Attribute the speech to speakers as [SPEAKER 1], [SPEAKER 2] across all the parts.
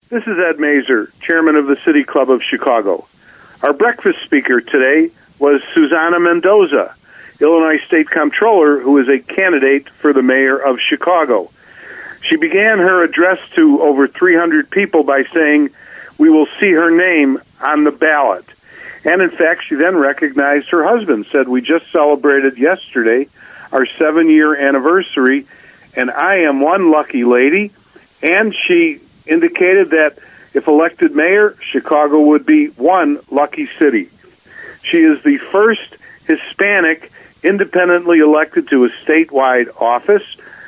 [SPEAKER 1] This is Ed Mazer, chairman of the City Club of Chicago. Our breakfast speaker today was Susana Mendoza, Illinois State Comptroller, who is a candidate for the mayor of Chicago. She began her address to over 300 people by saying, "We will see her name on the ballot." And in fact, she then recognized her husband, said, "We just celebrated yesterday our 7-year anniversary, and I am one lucky lady." And she indicated that if elected mayor, Chicago would be one lucky city. She is the first Hispanic independently elected to a statewide office.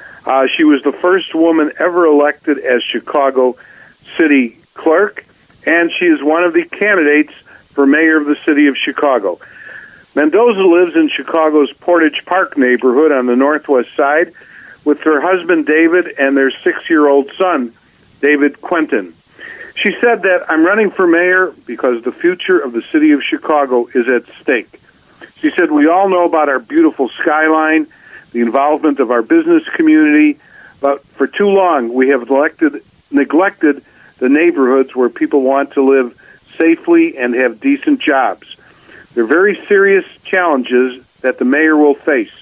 [SPEAKER 1] She was the first woman ever elected as Chicago city clerk, and she is one of the candidates for mayor of the city of Chicago. Mendoza lives in Chicago's Portage Park neighborhood on the northwest side with her husband David and their 6-year-old son, David Quentin. She said that, "I'm running for mayor because the future of the city of Chicago is at stake." She said, "We all know about our beautiful skyline, the involvement of our business community, but for too long we have neglected the neighborhoods where people want to live safely and have decent jobs. They're very serious challenges that the mayor will face.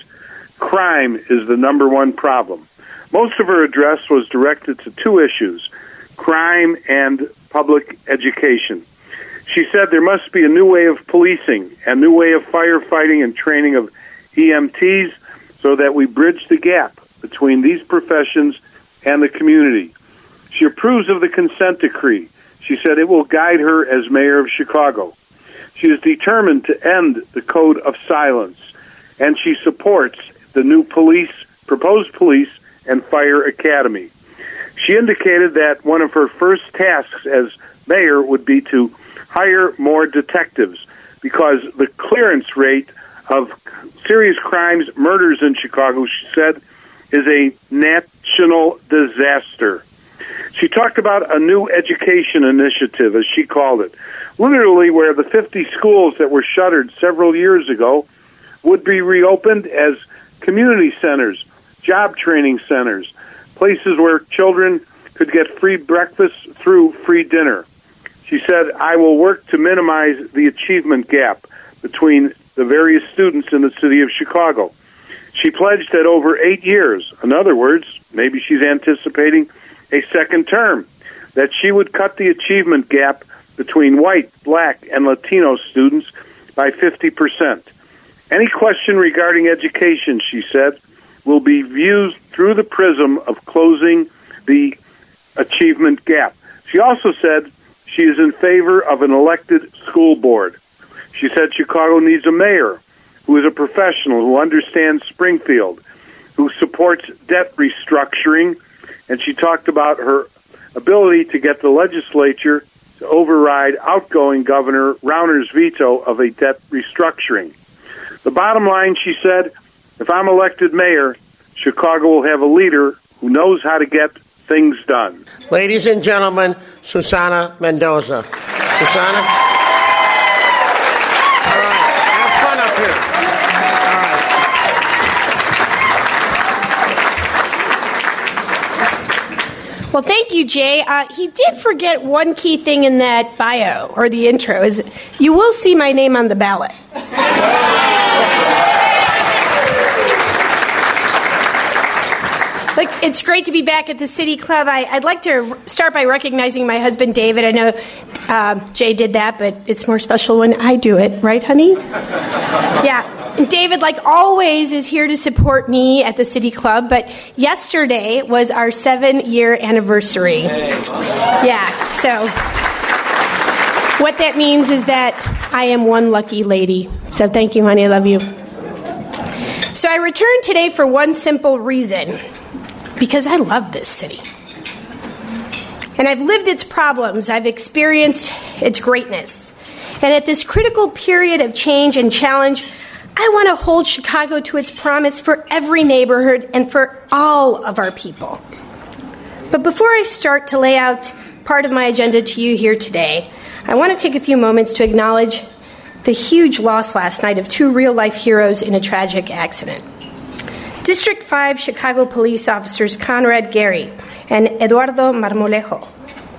[SPEAKER 1] Crime is the number one problem." Most of her address was directed to two issues, crime and public education. She said there must be a new way of policing, a new way of firefighting and training of EMTs so that we bridge the gap between these professions and the community. She approves of the consent decree. She said it will guide her as mayor of Chicago. She is determined to end the code of silence, and she supports the new proposed police and fire academy. She indicated that one of her first tasks as mayor would be to hire more detectives because the clearance rate of serious crimes, murders in Chicago, she said, is a national disaster. She talked about a new education initiative, as she called it, literally where the 50 schools that were shuttered several years ago would be reopened as community centers, job training centers, places where children could get free breakfast through free dinner. She said, "I will work to minimize the achievement gap between the various students in the city of Chicago." She pledged that over 8 years, in other words, maybe she's anticipating a second term, that she would cut the achievement gap between white, black, and Latino students by 50%. Any question regarding education, she said, will be viewed through the prism of closing the achievement gap. She also said she is in favor of an elected school board. She said Chicago needs a mayor who is a professional, who understands Springfield, who supports debt restructuring, and she talked about her ability to get the legislature to override outgoing Governor Rauner's veto of a debt restructuring. The bottom line, she said, if I'm elected mayor, Chicago will have a leader who knows how to get things done.
[SPEAKER 2] Ladies and gentlemen, Susana Mendoza. Susana? All right, have fun up here. All right.
[SPEAKER 3] Well, thank you, Jay. He did forget one key thing in that bio, or the intro, is you will see my name on the ballot. Look, it's great to be back at the City Club. I'd like to start by recognizing my husband, David. I know Jay did that, but it's more special when I do it. Right, honey? Yeah. And David, like always, is here to support me at the City Club, but yesterday was our 7-year anniversary. Yeah, so what that means is that I am one lucky lady. So thank you, honey. I love you. So I returned today for one simple reason. Because I love this city. And I've lived its problems. I've experienced its greatness. And at this critical period of change and challenge, I want to hold Chicago to its promise for every neighborhood and for all of our people. But before I start to lay out part of my agenda to you here today, I want to take a few moments to acknowledge the huge loss last night of 2 real-life heroes in a tragic accident. District 5 Chicago police officers Conrad Gary and Eduardo Marmolejo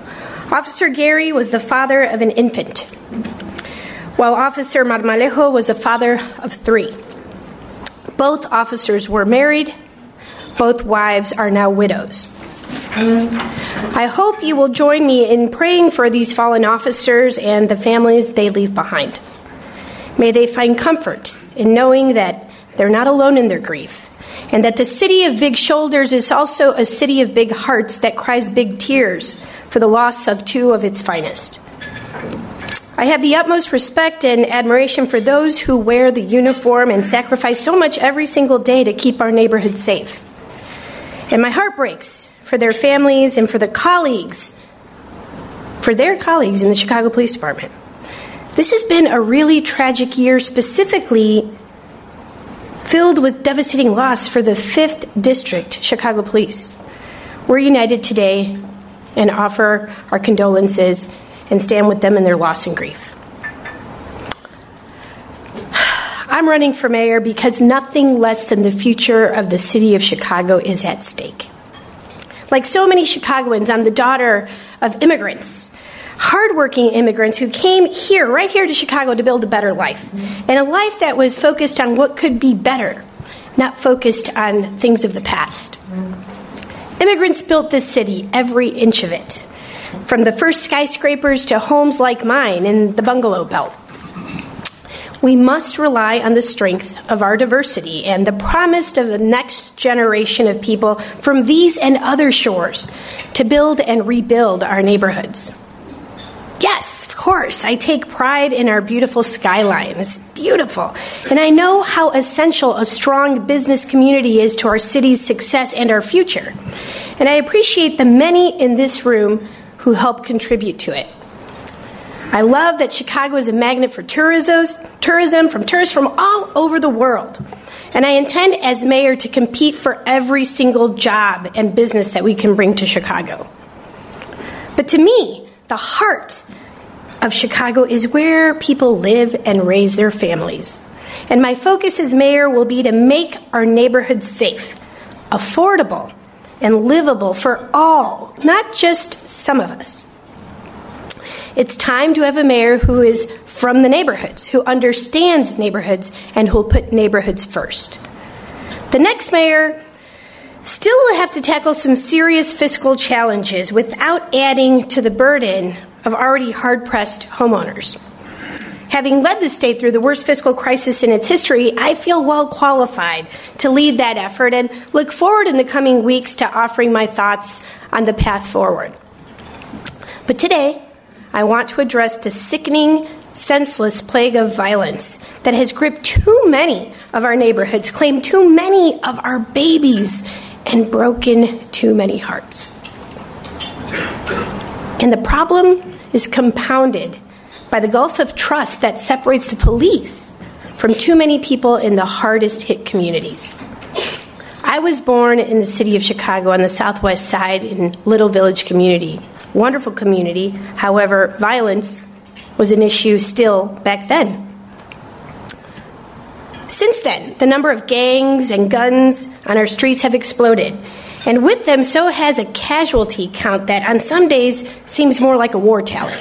[SPEAKER 3] Officer Gary was the father of an infant, while Officer Marmalejo was the father of 3. Both officers were married. Both wives are now widows. I hope you will join me in praying for these fallen officers and the families they leave behind. May they find comfort in knowing that they're not alone in their grief, and that the city of big shoulders is also a city of big hearts that cries big tears for the loss of 2 of its finest. I have the utmost respect and admiration for those who wear the uniform and sacrifice so much every single day to keep our neighborhood safe. And my heart breaks for their families and for their colleagues in the Chicago Police Department. This has been a really tragic year, specifically filled with devastating loss for the 5th District Chicago Police. We're united today and offer our condolences and stand with them in their loss and grief. I'm running for mayor because nothing less than the future of the city of Chicago is at stake. Like so many Chicagoans, I'm the daughter of immigrants, hardworking immigrants who came here, right here to Chicago, to build a better life. And a life that was focused on what could be better, not focused on things of the past. Immigrants built this city, every inch of it, from the first skyscrapers to homes like mine in the bungalow belt. We must rely on the strength of our diversity and the promise of the next generation of people from these and other shores to build and rebuild our neighborhoods. Yes, of course, I take pride in our beautiful skyline. It's beautiful. And I know how essential a strong business community is to our city's success and our future. And I appreciate the many in this room who help contribute to it. I love that Chicago is a magnet for tourism from tourists from all over the world. And I intend as mayor to compete for every single job and business that we can bring to Chicago. But to me, the heart of Chicago is where people live and raise their families. And my focus as mayor will be to make our neighborhoods safe, affordable, and livable for all, not just some of us. It's time to have a mayor who is from the neighborhoods, who understands neighborhoods, and who will put neighborhoods first. The next mayor still will have to tackle some serious fiscal challenges without adding to the burden of already hard-pressed homeowners. Having led the state through the worst fiscal crisis in its history, I feel well qualified to lead that effort and look forward in the coming weeks to offering my thoughts on the path forward. But today, I want to address the sickening, senseless plague of violence that has gripped too many of our neighborhoods, claimed too many of our babies, and broken too many hearts. And the problem is compounded by the gulf of trust that separates the police from too many people in the hardest hit communities. I was born in the city of Chicago on the southwest side in Little Village community. Wonderful community. However, violence was an issue still back then. Since then, the number of gangs and guns on our streets have exploded. And with them, so has a casualty count that on some days seems more like a war tally.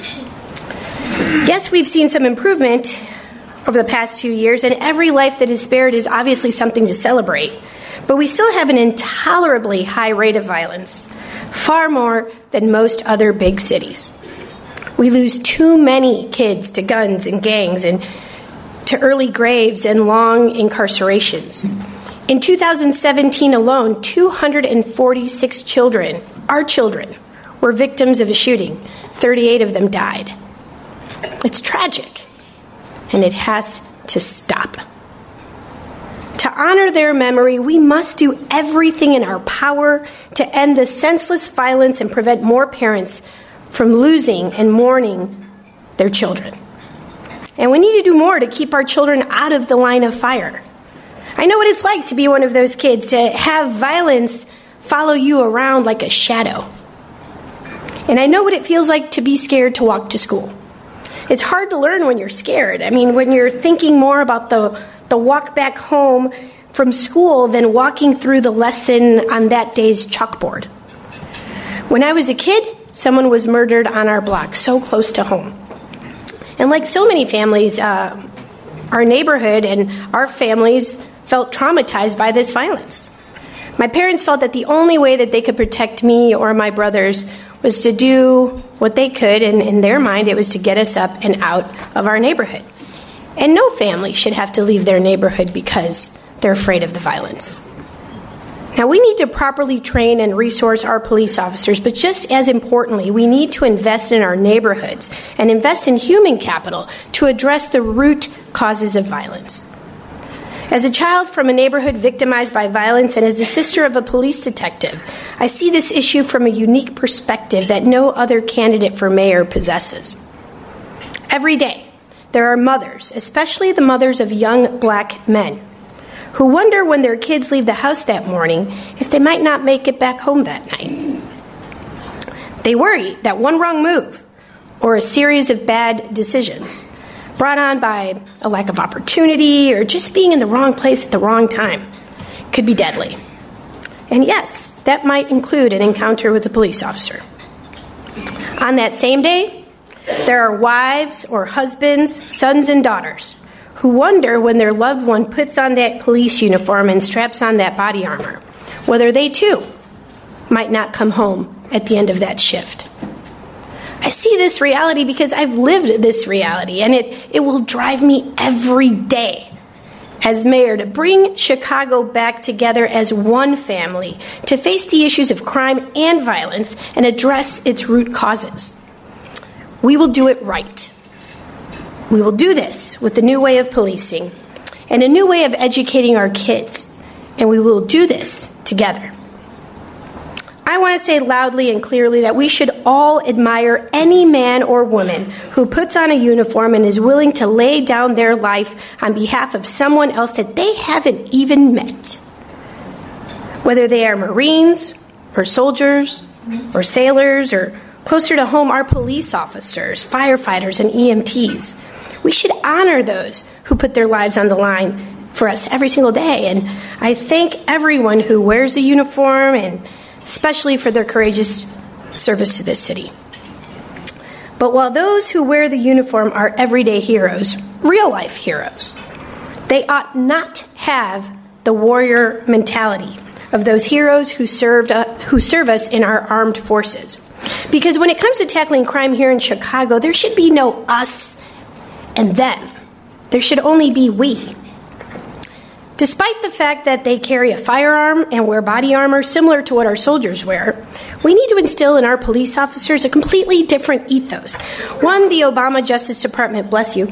[SPEAKER 3] Yes, we've seen some improvement over the past 2 years, and every life that is spared is obviously something to celebrate. But we still have an intolerably high rate of violence, far more than most other big cities. We lose too many kids to guns and gangs and to early graves and long incarcerations. In 2017 alone, 246 children, our children, were victims of a shooting. 38 of them died. It's tragic, and it has to stop. To honor their memory, we must do everything in our power to end the senseless violence and prevent more parents from losing and mourning their children. And we need to do more to keep our children out of the line of fire. I know what it's like to be one of those kids, to have violence follow you around like a shadow. And I know what it feels like to be scared to walk to school. It's hard to learn when you're scared. I mean, when you're thinking more about the walk back home from school than walking through the lesson on that day's chalkboard. When I was a kid, someone was murdered on our block, so close to home. And like so many families, our neighborhood and our families felt traumatized by this violence. My parents felt that the only way that they could protect me or my brothers was to do what they could, and in their mind it was to get us up and out of our neighborhood. And no family should have to leave their neighborhood because they're afraid of the violence. Now, we need to properly train and resource our police officers, but just as importantly, we need to invest in our neighborhoods and invest in human capital to address the root causes of violence. As a child from a neighborhood victimized by violence and as the sister of a police detective, I see this issue from a unique perspective that no other candidate for mayor possesses. Every day, there are mothers, especially the mothers of young black men, who wonder when their kids leave the house that morning if they might not make it back home that night. They worry that one wrong move or a series of bad decisions brought on by a lack of opportunity or just being in the wrong place at the wrong time could be deadly. And yes, that might include an encounter with a police officer. On that same day, there are wives or husbands, sons and daughters who wonder when their loved one puts on that police uniform and straps on that body armor, whether they too might not come home at the end of that shift. I see this reality because I've lived this reality, and it will drive me every day as mayor to bring Chicago back together as one family to face the issues of crime and violence and address its root causes. We will do it right. We will do this with a new way of policing and a new way of educating our kids, and we will do this together. I want to say loudly and clearly that we should all admire any man or woman who puts on a uniform and is willing to lay down their life on behalf of someone else that they haven't even met. Whether they are Marines or soldiers or sailors or closer to home, our police officers, firefighters, and EMTs. We should honor those who put their lives on the line for us every single day. And I thank everyone who wears a uniform, and especially for their courageous service to this city. But while those who wear the uniform are everyday heroes, real-life heroes, they ought not have the warrior mentality of those heroes who serve us in our armed forces. Because when it comes to tackling crime here in Chicago, there should be no us and them. There should only be we. Despite the fact that they carry a firearm and wear body armor similar to what our soldiers wear, we need to instill in our police officers a completely different ethos. One the Obama Justice Department, bless you,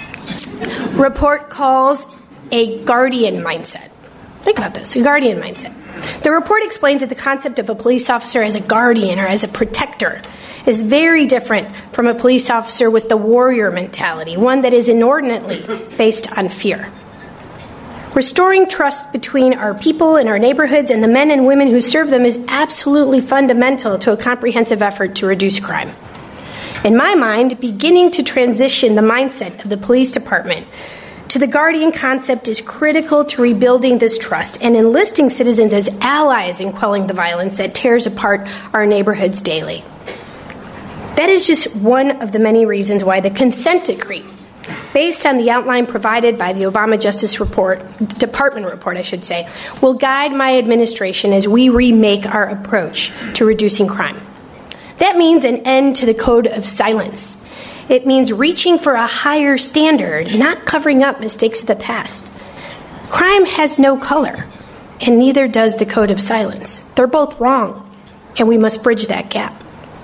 [SPEAKER 3] report calls a guardian mindset. Think about this, a guardian mindset. The report explains that the concept of a police officer as a guardian or as a protector is very different from a police officer with the warrior mentality, one that is inordinately based on fear. Restoring trust between our people and our neighborhoods and the men and women who serve them is absolutely fundamental to a comprehensive effort to reduce crime. In my mind, beginning to transition the mindset of the police department to the guardian concept is critical to rebuilding this trust and enlisting citizens as allies in quelling the violence that tears apart our neighborhoods daily. That is just one of the many reasons why the consent decree, based on the outline provided by the Obama Justice Department report, will guide my administration as we remake our approach to reducing crime. That means an end to the code of silence. It means reaching for a higher standard, not covering up mistakes of the past. Crime has no color, and neither does the code of silence. They're both wrong, and we must bridge that gap.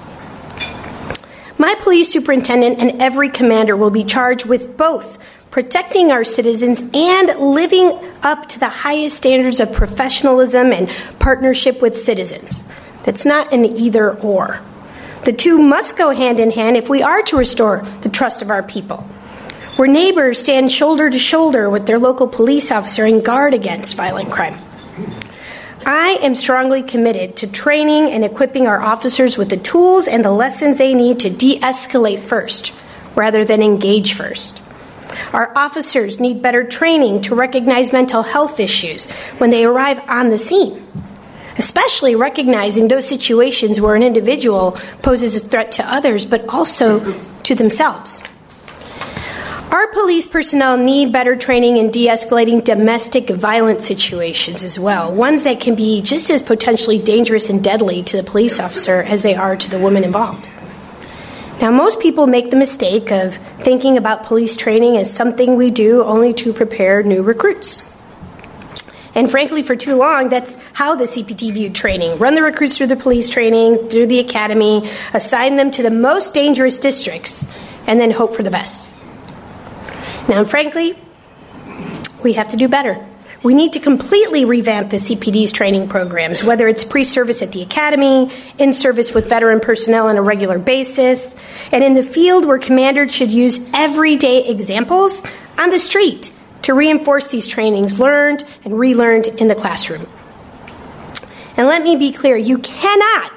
[SPEAKER 3] My police superintendent and every commander will be charged with both protecting our citizens and living up to the highest standards of professionalism and partnership with citizens. That's not an either or. The two must go hand in hand if we are to restore the trust of our people, where neighbors stand shoulder to shoulder with their local police officer and guard against violent crime. I am strongly committed to training and equipping our officers with the tools and the lessons they need to de-escalate first, rather than engage first. Our officers need better training to recognize mental health issues when they arrive on the scene, especially recognizing those situations where an individual poses a threat to others, but also to themselves. Our police personnel need better training in de-escalating domestic violence situations as well, ones that can be just as potentially dangerous and deadly to the police officer as they are to the woman involved. Now, most people make the mistake of thinking about police training as something we do only to prepare new recruits. And frankly, for too long, that's how the CPT viewed training. Run the recruits through the police training, through the academy, assign them to the most dangerous districts, and then hope for the best. Now, frankly, we have to do better. We need to completely revamp the CPD's training programs, whether it's pre-service at the academy, in service with veteran personnel on a regular basis, and in the field where commanders should use everyday examples on the street to reinforce these trainings learned and relearned in the classroom. And let me be clear, you cannot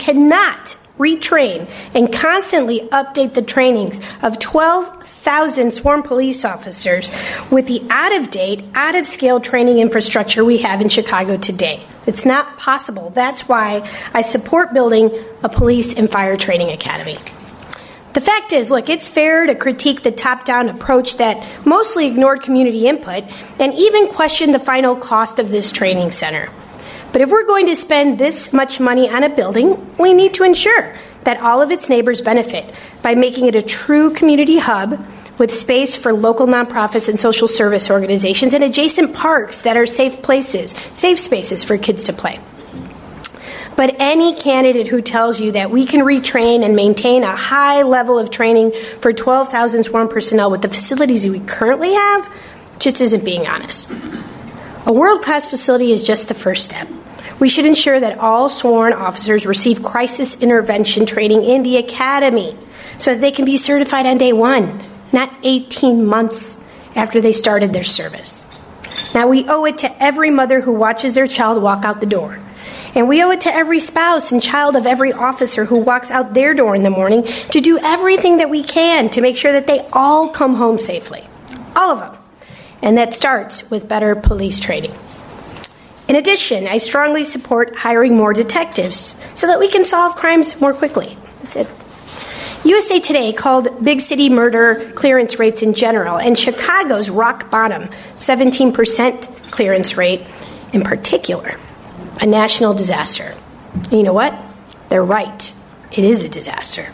[SPEAKER 3] retrain and constantly update the trainings of 12,000 sworn police officers with the out-of-date, out-of-scale training infrastructure we have in Chicago today. It's not possible. That's why I support building a police and fire training academy. The fact is, look, it's fair to critique the top-down approach that mostly ignored community input and even questioned the final cost of this training center. But if we're going to spend this much money on a building, we need to ensure that all of its neighbors benefit by making it a true community hub with space for local nonprofits and social service organizations and adjacent parks that are safe spaces for kids to play. But any candidate who tells you that we can retrain and maintain a high level of training for 12,000 sworn personnel with the facilities we currently have just isn't being honest. A world-class facility is just the first step. We should ensure that all sworn officers receive crisis intervention training in the academy so that they can be certified on day one, not 18 months after they started their service. Now, we owe it to every mother who watches their child walk out the door. And we owe it to every spouse and child of every officer who walks out their door in the morning to do everything that we can to make sure that they all come home safely. All of them. And that starts with better police training. In addition, I strongly support hiring more detectives so that we can solve crimes more quickly. That's it. USA Today called big city murder clearance rates in general and Chicago's rock bottom 17% clearance rate in particular a national disaster. And you know what? They're right. It is a disaster.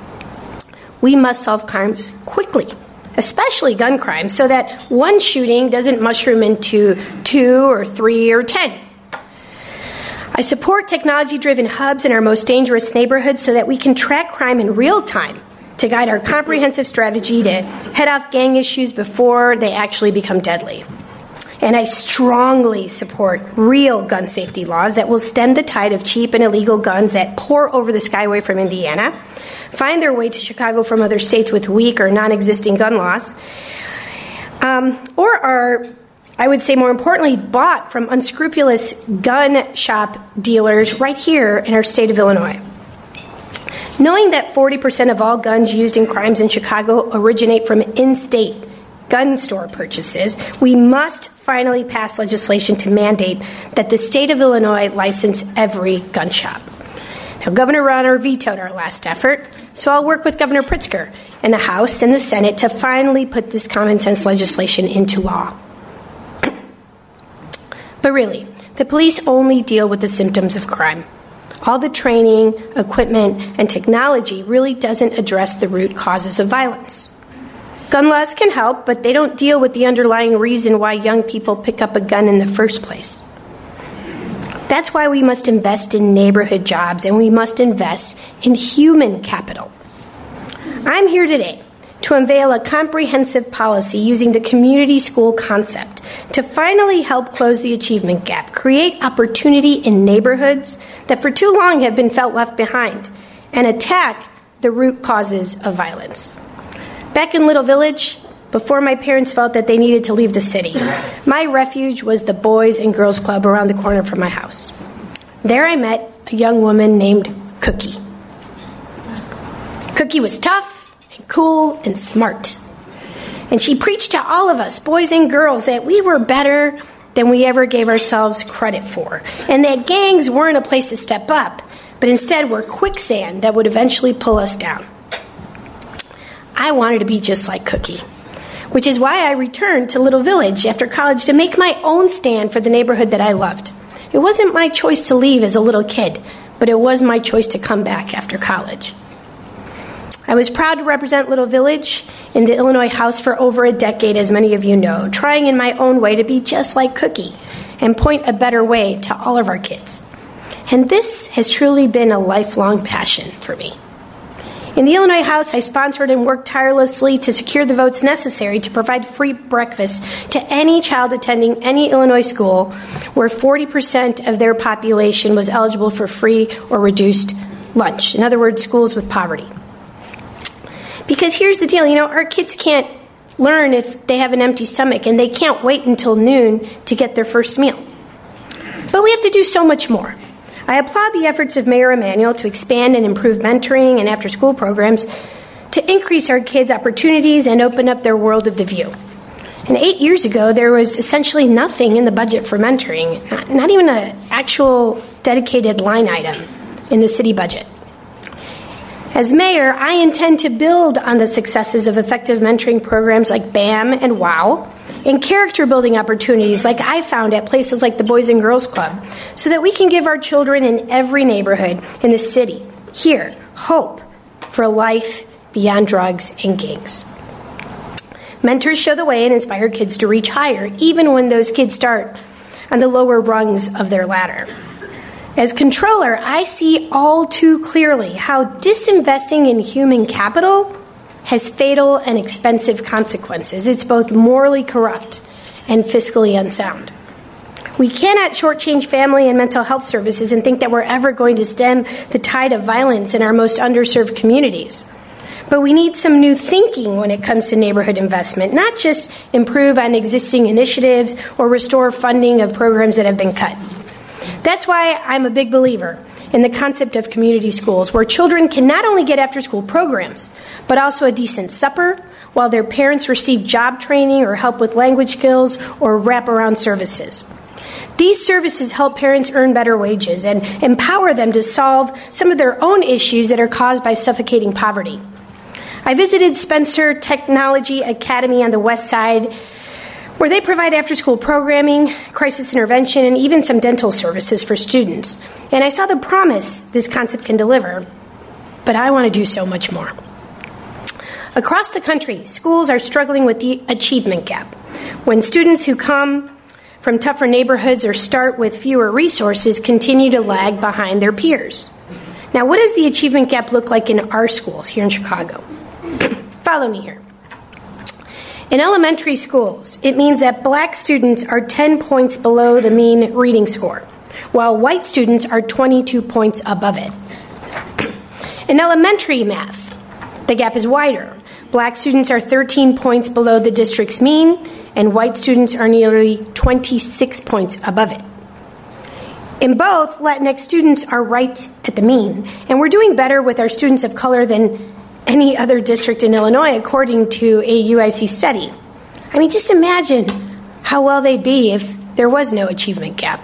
[SPEAKER 3] We must solve crimes quickly, especially gun crimes, so that one shooting doesn't mushroom into 2 or 3 or 10. I support technology-driven hubs in our most dangerous neighborhoods so that we can track crime in real time to guide our comprehensive strategy to head off gang issues before they actually become deadly. And I strongly support real gun safety laws that will stem the tide of cheap and illegal guns that pour over the Skyway from Indiana, find their way to Chicago from other states with weak or non-existing gun laws, or are, I would say more importantly, bought from unscrupulous gun shop dealers right here in our state of Illinois. Knowing that 40% of all guns used in crimes in Chicago originate from in-state gun store purchases, we must finally pass legislation to mandate that the state of Illinois license every gun shop. Now, Governor Rauner vetoed our last effort, so I'll work with Governor Pritzker in the House and the Senate to finally put this common sense legislation into law. But really, the police only deal with the symptoms of crime. All the training, equipment, and technology really doesn't address the root causes of violence. Gun laws can help, but they don't deal with the underlying reason why young people pick up a gun in the first place. That's why we must invest in neighborhood jobs and we must invest in human capital. I'm here today to unveil a comprehensive policy using the community school concept to finally help close the achievement gap, create opportunity in neighborhoods that for too long have been felt left behind, and attack the root causes of violence. Back in Little Village, before my parents felt that they needed to leave the city, my refuge was the Boys and Girls Club around the corner from my house. There I met a young woman named Cookie. Cookie was tough and cool and smart. And she preached to all of us, boys and girls, that we were better than we ever gave ourselves credit for, and that gangs weren't a place to step up, but instead were quicksand that would eventually pull us down. I wanted to be just like Cookie, which is why I returned to Little Village after college to make my own stand for the neighborhood that I loved. It wasn't my choice to leave as a little kid, but it was my choice to come back after college. I was proud to represent Little Village in the Illinois House for over a decade, as many of you know, trying in my own way to be just like Cookie and point a better way to all of our kids. And this has truly been a lifelong passion for me. In the Illinois House, I sponsored and worked tirelessly to secure the votes necessary to provide free breakfast to any child attending any Illinois school where 40% of their population was eligible for free or reduced lunch. In other words, schools with poverty. Because here's the deal, our kids can't learn if they have an empty stomach, and they can't wait until noon to get their first meal. But we have to do so much more. I applaud the efforts of Mayor Emanuel to expand and improve mentoring and after-school programs to increase our kids' opportunities and open up their world of the view. And 8 years ago, there was essentially nothing in the budget for mentoring, not even an actual dedicated line item in the city budget. As mayor, I intend to build on the successes of effective mentoring programs like BAM and WOW and character-building opportunities like I found at places like the Boys and Girls Club so that we can give our children in every neighborhood in the city here hope for a life beyond drugs and gangs. Mentors show the way and inspire kids to reach higher, even when those kids start on the lower rungs of their ladder. As controller, I see all too clearly how disinvesting in human capital has fatal and expensive consequences. It's both morally corrupt and fiscally unsound. We cannot shortchange family and mental health services and think that we're ever going to stem the tide of violence in our most underserved communities. But we need some new thinking when it comes to neighborhood investment, not just improve on existing initiatives or restore funding of programs that have been cut. That's why I'm a big believer in the concept of community schools, where children can not only get after-school programs, but also a decent supper, while their parents receive job training or help with language skills or wraparound services. These services help parents earn better wages and empower them to solve some of their own issues that are caused by suffocating poverty. I visited Spencer Technology Academy on the West Side, where they provide after-school programming, crisis intervention, and even some dental services for students. And I saw the promise this concept can deliver, but I want to do so much more. Across the country, schools are struggling with the achievement gap. When students who come from tougher neighborhoods or start with fewer resources continue to lag behind their peers. Now, what does the achievement gap look like in our schools here in Chicago? Follow me here. In elementary schools, it means that black students are 10 points below the mean reading score, while white students are 22 points above it. In elementary math, the gap is wider. Black students are 13 points below the district's mean, and white students are nearly 26 points above it. In both, Latinx students are right at the mean, and we're doing better with our students of color than any other district in Illinois, according to a UIC study. I mean, just imagine how well they'd be if there was no achievement gap.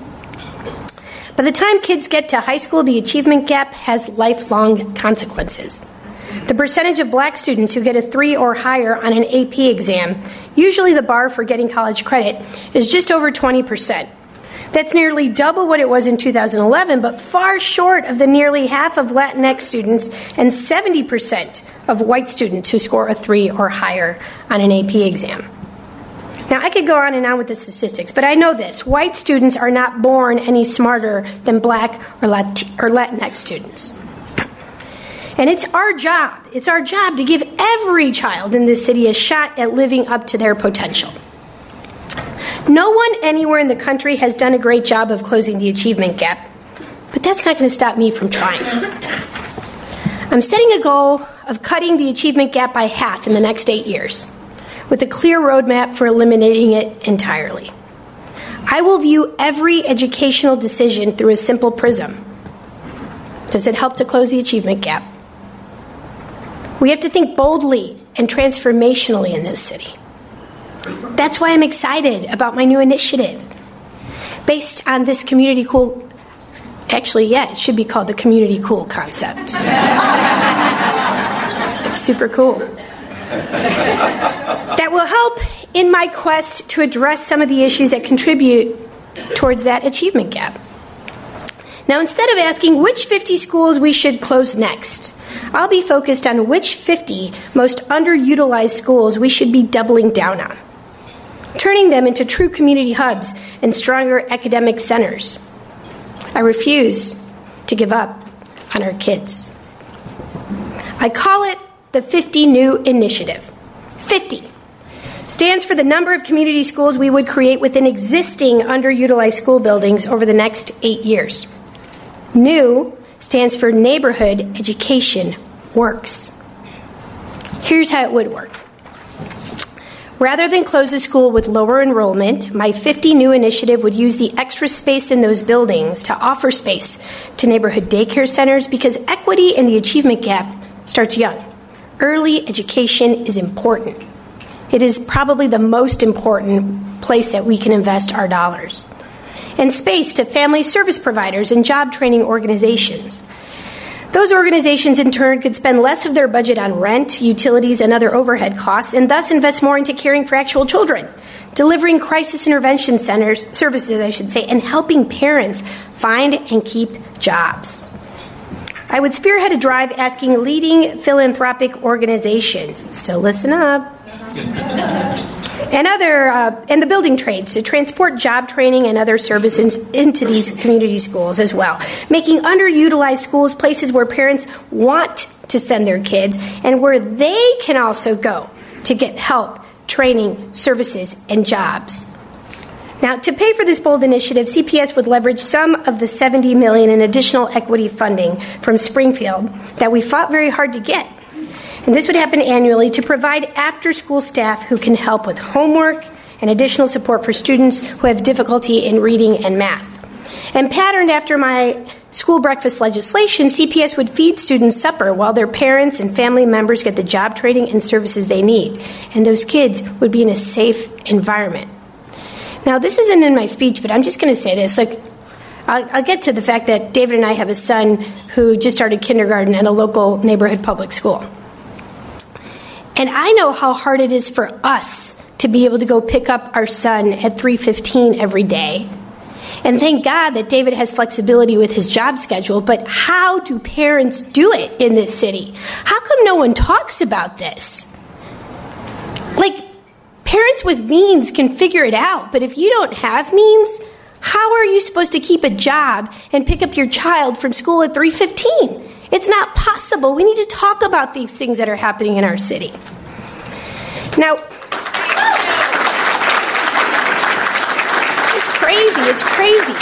[SPEAKER 3] By the time kids get to high school, the achievement gap has lifelong consequences. The percentage of black students who get a 3 or higher on an AP exam, usually the bar for getting college credit, is just over 20%. That's nearly double what it was in 2011, but far short of the nearly half of Latinx students and 70% of white students who score a 3 or higher on an AP exam. Now, I could go on and on with the statistics, but I know this. White students are not born any smarter than black or Latinx students. And it's our job to give every child in this city a shot at living up to their potential. No one anywhere in the country has done a great job of closing the achievement gap, but that's not going to stop me from trying. I'm setting a goal of cutting the achievement gap by half in the next 8 years, with a clear roadmap for eliminating it entirely. I will view every educational decision through a simple prism. Does it help to close the achievement gap? We have to think boldly and transformationally in this city. That's why I'm excited about my new initiative. Based on this Community Cool, actually, yeah, it should be called the Community Cool concept. It's super cool. That will help in my quest to address some of the issues that contribute towards that achievement gap. Now, instead of asking which 50 schools we should close next, I'll be focused on which 50 most underutilized schools we should be doubling down on, turning them into true community hubs and stronger academic centers. I refuse to give up on our kids. I call it the 50 New Initiative. 50 stands for the number of community schools we would create within existing underutilized school buildings over the next 8 years. New stands for Neighborhood Education Works. Here's how it would work. Rather than close a school with lower enrollment, my 50 New Initiative would use the extra space in those buildings to offer space to neighborhood daycare centers because equity in the achievement gap starts young. Early education is important. It is probably the most important place that we can invest our dollars. And space to family service providers and job training organizations. Those organizations, in turn, could spend less of their budget on rent, utilities, and other overhead costs, and thus invest more into caring for actual children, delivering crisis intervention services, and helping parents find and keep jobs. I would spearhead a drive asking leading philanthropic organizations, so listen up, and the building trades to transport job training and other services into these community schools as well, making underutilized schools places where parents want to send their kids and where they can also go to get help, training, services, and jobs. Now, to pay for this bold initiative, CPS would leverage some of the $70 million in additional equity funding from Springfield that we fought very hard to get. And this would happen annually to provide after-school staff who can help with homework and additional support for students who have difficulty in reading and math. And patterned after my school breakfast legislation, CPS would feed students supper while their parents and family members get the job training and services they need. And those kids would be in a safe environment. Now, this isn't in my speech, but I'm just going to say this. I'll get to the fact that David and I have a son who just started kindergarten at a local neighborhood public school. And I know how hard it is for us to be able to go pick up our son at 3:15 every day. And thank God that David has flexibility with his job schedule, but how do parents do it in this city? How come no one talks about this? Parents with means can figure it out, but if you don't have means, how are you supposed to keep a job and pick up your child from school at 3:15? It's not possible. We need to talk about these things that are happening in our city. Now, it's crazy.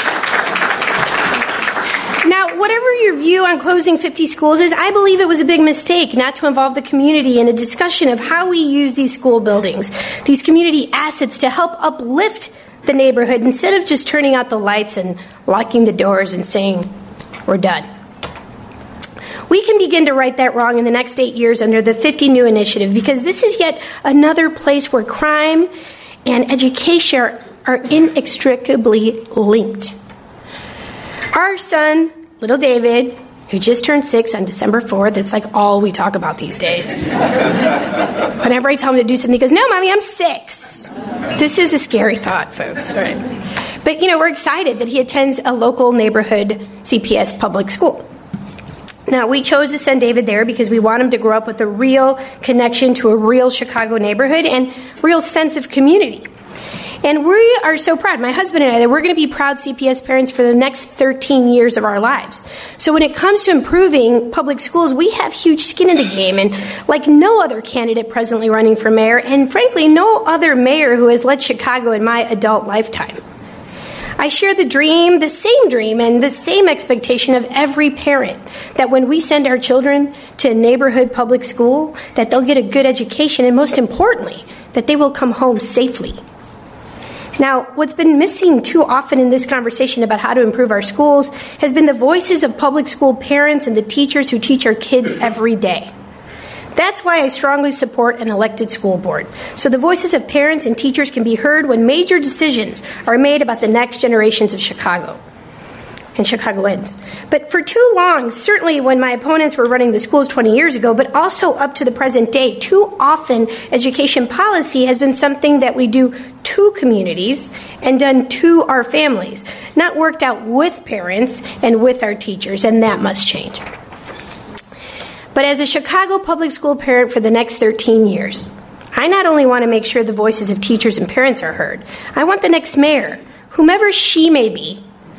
[SPEAKER 3] Now, whatever your view on closing 50 schools is, I believe it was a big mistake not to involve the community in a discussion of how we use these school buildings, these community assets to help uplift the neighborhood instead of just turning out the lights and locking the doors and saying, we're done. We can begin to right that wrong in the next 8 years under the 50 New Initiative because this is yet another place where crime and education are inextricably linked. Our son, little David, who just turned 6 on December 4th, it's like all we talk about these days. Whenever I tell him to do something, he goes, no, Mommy, I'm 6. This is a scary thought, folks. All right. But, we're excited that he attends a local neighborhood CPS public school. Now, we chose to send David there because we want him to grow up with a real connection to a real Chicago neighborhood and real sense of community. And we are so proud, my husband and I, that we're going to be proud CPS parents for the next 13 years of our lives. So when it comes to improving public schools, we have huge skin in the game, and like no other candidate presently running for mayor, and frankly, no other mayor who has led Chicago in my adult lifetime. I share the same dream, and the same expectation of every parent that when we send our children to a neighborhood public school, that they'll get a good education, and most importantly, that they will come home safely. Now, what's been missing too often in this conversation about how to improve our schools has been the voices of public school parents and the teachers who teach our kids every day. That's why I strongly support an elected school board, so the voices of parents and teachers can be heard when major decisions are made about the next generations of Chicago and Chicagoans. But for too long, certainly when my opponents were running the schools 20 years ago, but also up to the present day, too often education policy has been something that we do to communities and done to our families, not worked out with parents and with our teachers, and that must change. But as a Chicago public school parent for the next 13 years, I not only want to make sure the voices of teachers and parents are heard, I want the next mayor, whomever she may be,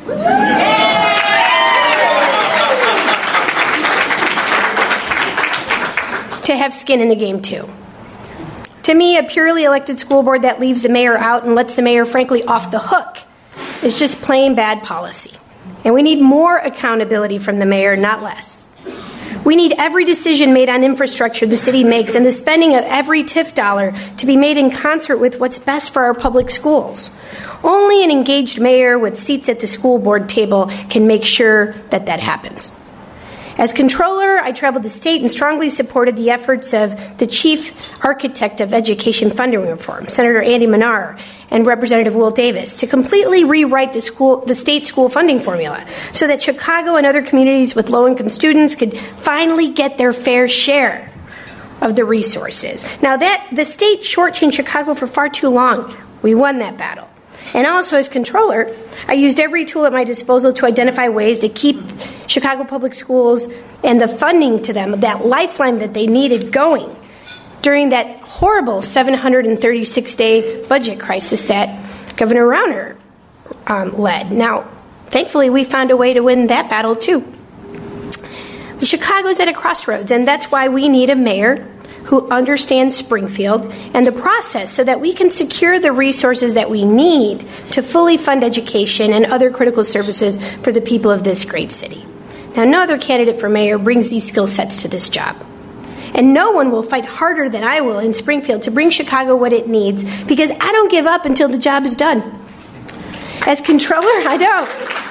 [SPEAKER 3] to have skin in the game too. To me, a purely elected school board that leaves the mayor out and lets the mayor frankly off the hook is just plain bad policy. And we need more accountability from the mayor, not less. We need every decision made on infrastructure the city makes and the spending of every TIF dollar to be made in concert with what's best for our public schools. Only an engaged mayor with seats at the school board table can make sure that that happens. As controller, I traveled the state and strongly supported the efforts of the chief architect of education funding reform, Senator Andy Manar, and Representative Will Davis, to completely rewrite the state school funding formula so that Chicago and other communities with low-income students could finally get their fair share of the resources. Now, the state shortchanged Chicago for far too long. We won that battle. And also, as controller, I used every tool at my disposal to identify ways to keep Chicago public schools and the funding to them, that lifeline that they needed, going during that horrible 736-day budget crisis that Governor Rauner led. Now, thankfully, we found a way to win that battle, too. But Chicago's at a crossroads, and that's why we need a mayor who understands Springfield and the process so that we can secure the resources that we need to fully fund education and other critical services for the people of this great city. Now, no other candidate for mayor brings these skill sets to this job. And no one will fight harder than I will in Springfield to bring Chicago what it needs, because I don't give up until the job is done. As controller, I don't.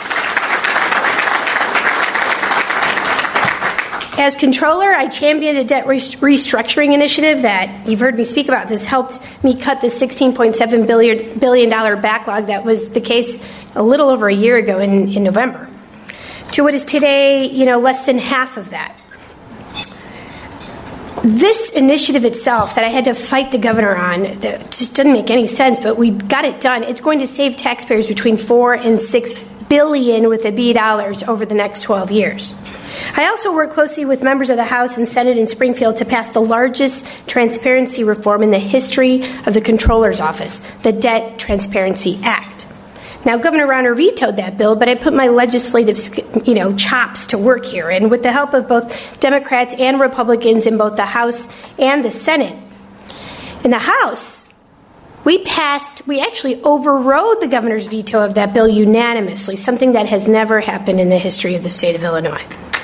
[SPEAKER 3] As controller, I championed a debt restructuring initiative that you've heard me speak about. This helped me cut the $16.7 billion backlog that was the case a little over a year ago in November to what is today, less than half of that. This initiative itself that I had to fight the governor on, that just doesn't make any sense, but we got it done. It's going to save taxpayers between $4 and $6 billion with a B dollars over the next 12 years. I also work closely with members of the House and Senate in Springfield to pass the largest transparency reform in the history of the Comptroller's Office, the Debt Transparency Act. Now, Governor Rauner vetoed that bill, but I put my legislative, chops to work here, and with the help of both Democrats and Republicans in both the House and the Senate. In the House, we actually overrode the governor's veto of that bill unanimously, something that has never happened in the history of the state of Illinois.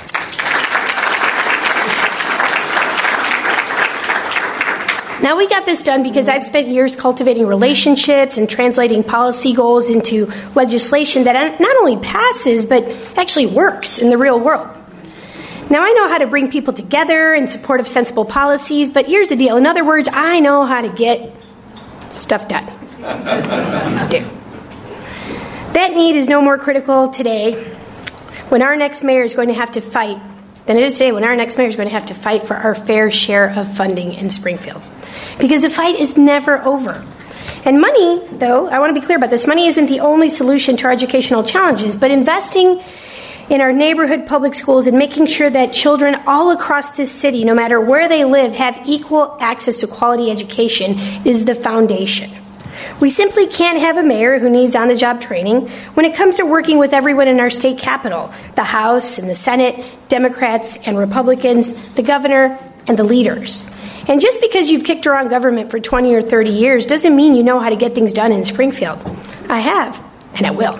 [SPEAKER 3] Now, we got this done because I've spent years cultivating relationships and translating policy goals into legislation that not only passes, but actually works in the real world. Now, I know how to bring people together in support of sensible policies, but here's the deal. In other words, I know how to get stuff done. I do. That need is no more critical today when our next mayor is going to have to fight than it is today when our next mayor is going to have to fight for our fair share of funding in Springfield. Because the fight is never over. And money, though, I want to be clear about this, money isn't the only solution to our educational challenges, but investing in our neighborhood public schools and making sure that children all across this city, no matter where they live, have equal access to quality education is the foundation. We simply can't have a mayor who needs on-the-job training when it comes to working with everyone in our state capital, the House and the Senate, Democrats and Republicans, the governor and the leaders. And just because you've kicked around government for 20 or 30 years doesn't mean you know how to get things done in Springfield. I have, and I will.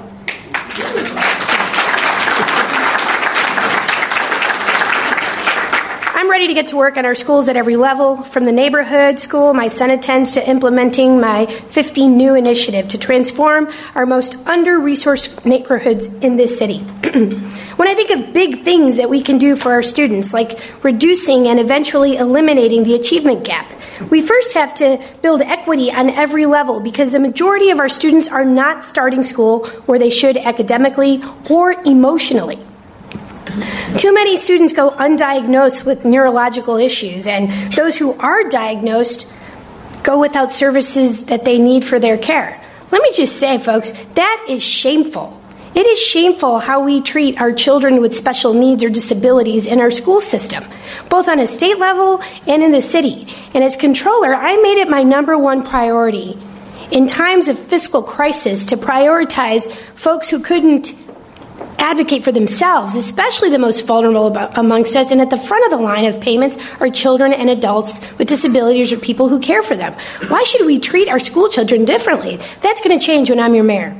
[SPEAKER 3] I'm ready to get to work on our schools at every level, from the neighborhood school my son attends to implementing my 50 New initiative to transform our most under-resourced neighborhoods in this city. When I think of big things that we can do for our students, like reducing and eventually eliminating the achievement gap, we first have to build equity on every level, because the majority of our students are not starting school where they should academically or emotionally. Too many students go undiagnosed with neurological issues, and those who are diagnosed go without services that they need for their care. Let me just say, folks, that is shameful. It is shameful how we treat our children with special needs or disabilities in our school system, both on a state level and in the city. And as controller, I made it my number one priority in times of fiscal crisis to prioritize folks who couldn't advocate for themselves, especially the most vulnerable amongst us. And at the front of the line of payments are children and adults with disabilities or people who care for them. Why should we treat our school children differently? That's going to change when I'm your mayor.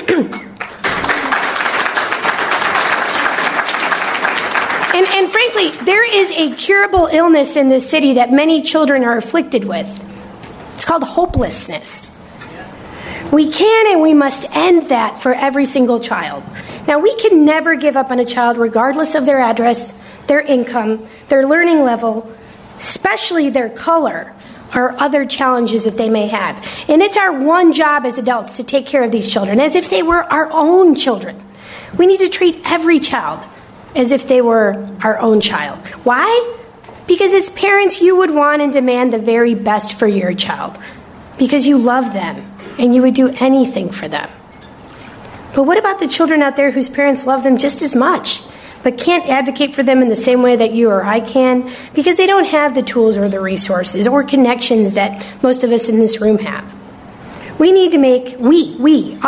[SPEAKER 3] And frankly, there is a curable illness in this city that many children are afflicted with. It's called hopelessness. We can and we must end that for every single child. Now, we can never give up on a child regardless of their address, their income, their learning level, especially their color, or other challenges that they may have. And it's our one job as adults to take care of these children as if they were our own children. We need to treat every child as if they were our own child. Why? Because as parents, you would want and demand the very best for your child, because you love them and you would do anything for them. But what about the children out there whose parents love them just as much, but can't advocate for them in the same way that you or I can, because they don't have the tools or the resources or connections that most of us in this room have? We need to make, we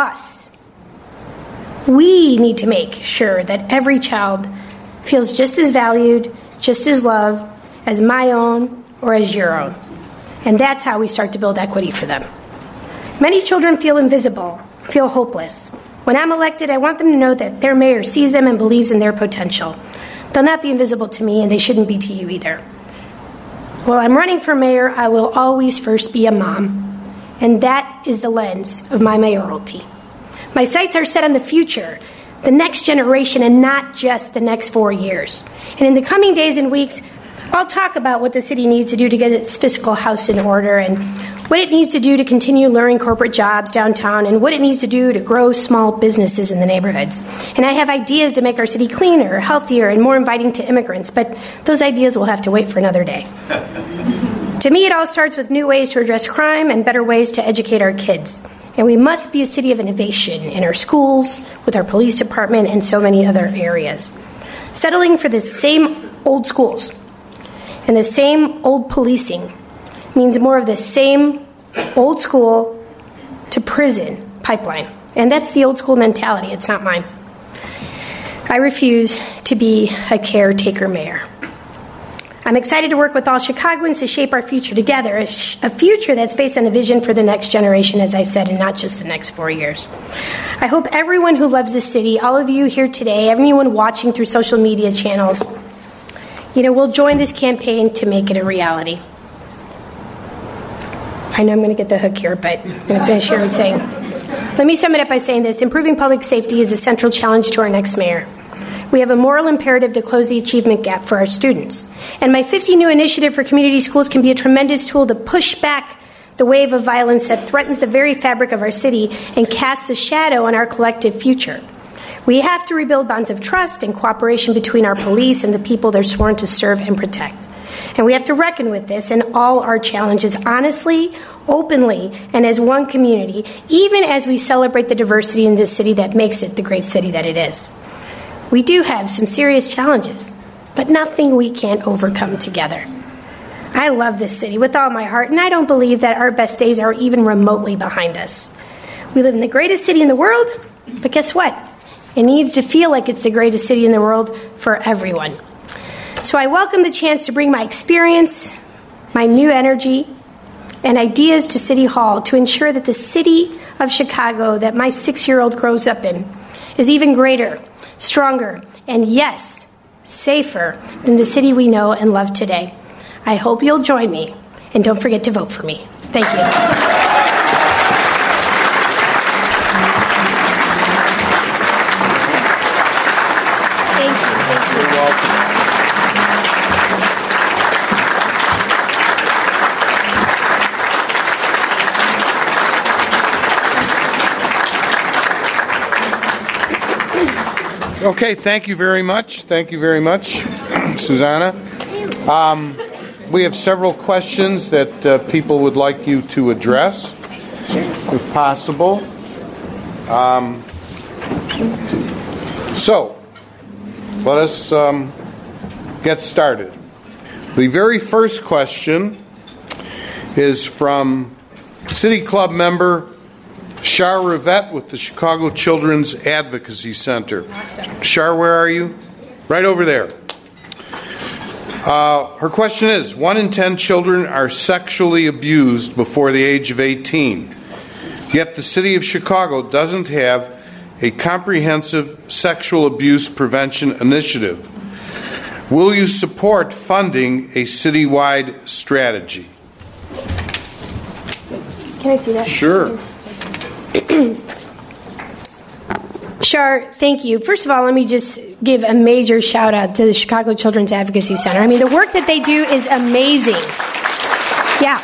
[SPEAKER 3] need to make sure that every child feels just as valued, just as loved as my own or as your own. And that's how we start to build equity for them. Many children feel invisible, feel hopeless. When I'm elected, I want them to know that their mayor sees them and believes in their potential. They'll not be invisible to me, and they shouldn't be to you either. While I'm running for mayor, I will always first be a mom, and that is the lens of my mayoralty. My sights are set on the future, the next generation, and not just the next 4 years. And in the coming days and weeks, I'll talk about what the city needs to do to get its fiscal house in order, and what it needs to do to continue luring corporate jobs downtown, and what it needs to do to grow small businesses in the neighborhoods. And I have ideas to make our city cleaner, healthier, and more inviting to immigrants, but those ideas will have to wait for another day. To me, it all starts with new ways to address crime and better ways to educate our kids. And we must be a city of innovation in our schools, with our police department, and so many other areas. Settling for the same old schools and the same old policing means more of the same old school to prison pipeline. And that's the old school mentality. It's not mine. I refuse to be a caretaker mayor. I'm excited to work with all Chicagoans to shape our future together, a future that's based on a vision for the next generation, as I said, and not just the next 4 years. I hope everyone who loves this city, all of you here today, everyone watching through social media channels, will join this campaign to make it a reality. I know I'm going to get the hook here, but I'm going to finish here with saying, let me sum it up by saying this: improving public safety is a central challenge to our next mayor. We have a moral imperative to close the achievement gap for our students. And my 50 New initiative for community schools can be a tremendous tool to push back the wave of violence that threatens the very fabric of our city and casts a shadow on our collective future. We have to rebuild bonds of trust and cooperation between our police and the people they're sworn to serve and protect. And we have to reckon with this and all our challenges honestly, openly, and as one community, even as we celebrate the diversity in this city that makes it the great city that it is. We do have some serious challenges, but nothing we can't overcome together. I love this city with all my heart, and I don't believe that our best days are even remotely behind us. We live in the greatest city in the world, but guess what? It needs to feel like it's the greatest city in the world for everyone. So I welcome the chance to bring my experience, my new energy, and ideas to City Hall to ensure that the city of Chicago that my 6-year-old grows up in is even greater, stronger, and yes, safer than the city we know and love today. I hope you'll join me, and don't forget to vote for me. Thank you.
[SPEAKER 4] Okay, thank you very much. Thank you very much, Susanna. We have several questions that people would like you to address, if possible. So, let us get started. The very first question is from City Club member Shar Rivette with the Chicago Children's Advocacy Center. Shar, where are you? Right over there. Her question is, 1 in 10 children are sexually abused before the age of 18. Yet the city of Chicago doesn't have a comprehensive sexual abuse prevention initiative. Will you support funding a citywide strategy?
[SPEAKER 3] Can I see that?
[SPEAKER 4] Sure.
[SPEAKER 3] Shar, thank you. First of all, let me just give a major shout out to the Chicago Children's Advocacy Center. I mean, the work that they do is amazing. Yeah.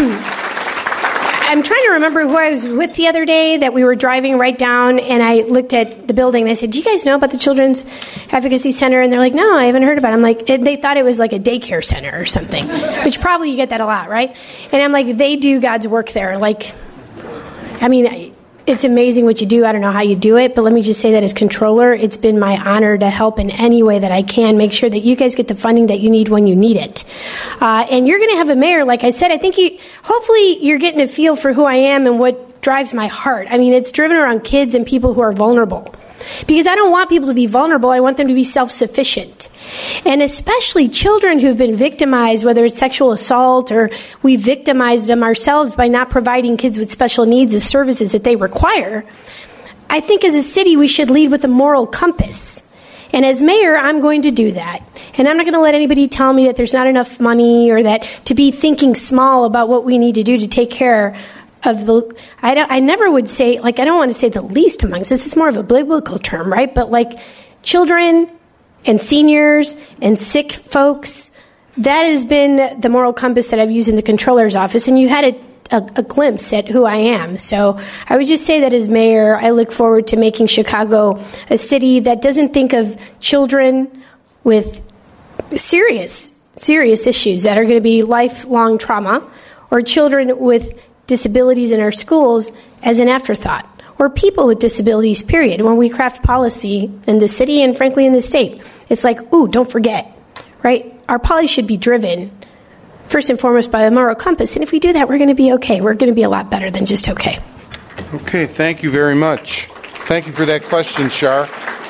[SPEAKER 3] I'm trying to remember who I was with the other day that we were driving right down, and I looked at the building and I said, do you guys know about the Children's Advocacy Center? And they're like, no, I haven't heard about it. I'm like, they thought it was like a daycare center or something, which probably you get that a lot, right? And I'm like, they do God's work there. Like, I mean, it's amazing what you do. I don't know how you do it, but let me just say that as controller, it's been my honor to help in any way that I can, make sure that you guys get the funding that you need when you need it. And you're going to have a mayor, like I said, I think hopefully you're getting a feel for who I am and what drives my heart. I mean, it's driven around kids and people who are vulnerable. Because I don't want people to be vulnerable. I want them to be self-sufficient. And especially children who've been victimized, whether it's sexual assault or we victimized them ourselves by not providing kids with special needs the services that they require. I think as a city we should lead with a moral compass. And as mayor, I'm going to do that. And I'm not going to let anybody tell me that there's not enough money or that to be thinking small about what we need to do to take care of the, I never would say, like, I don't want to say the least amongst us. It's more of a biblical term, right? But like children and seniors and sick folks, that has been the moral compass that I've used in the controller's office. And you had a glimpse at who I am. So I would just say that as mayor, I look forward to making Chicago a city that doesn't think of children with serious issues that are going to be lifelong trauma, or children with disabilities in our schools as an afterthought, or people with disabilities, period. When we craft policy in the city and frankly in the state, it's like, ooh, don't forget, right? Our policy should be driven first and foremost by the moral compass. And if we do that, we're going to be okay. We're going to be a lot better than just okay.
[SPEAKER 4] Okay, thank you very much. Thank you for that question, Shar.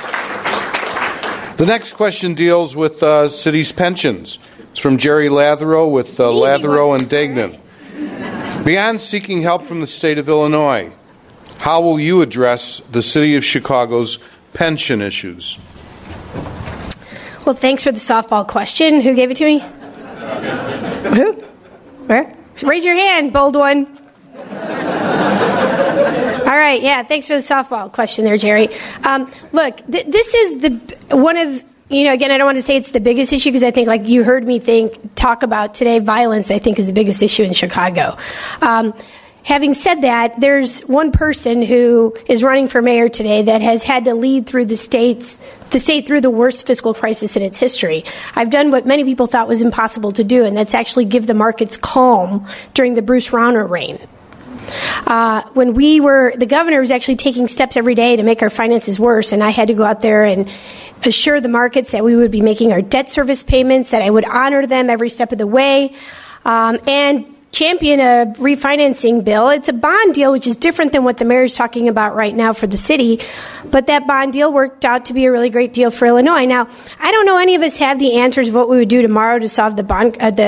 [SPEAKER 4] The next question deals with city's pensions. It's from Jerry Latherow with Latherow and Degnan. Beyond seeking help from the state of Illinois, how will you address the city of Chicago's pension issues?
[SPEAKER 3] Well, thanks for the softball question. Who gave it to me? Who? Where? Raise your hand, bold one. All right, yeah, thanks for the softball question there, Jerry. Look, this is one of, again, I don't want to say it's the biggest issue because I think, like you heard me talk about today, violence, I think, is the biggest issue in Chicago. Having said that, there's one person who is running for mayor today that has had to lead through the state through the worst fiscal crisis in its history. I've done what many people thought was impossible to do, and that's actually give the markets calm during the Bruce Rauner reign. When the governor was actually taking steps every day to make our finances worse, and I had to go out there and assure the markets that we would be making our debt service payments, that I would honor them every step of the way, and champion a refinancing bill. It's a bond deal, which is different than what the mayor is talking about right now for the city, but that bond deal worked out to be a really great deal for Illinois. Now, I don't know any of us have the answers of what we would do tomorrow to solve the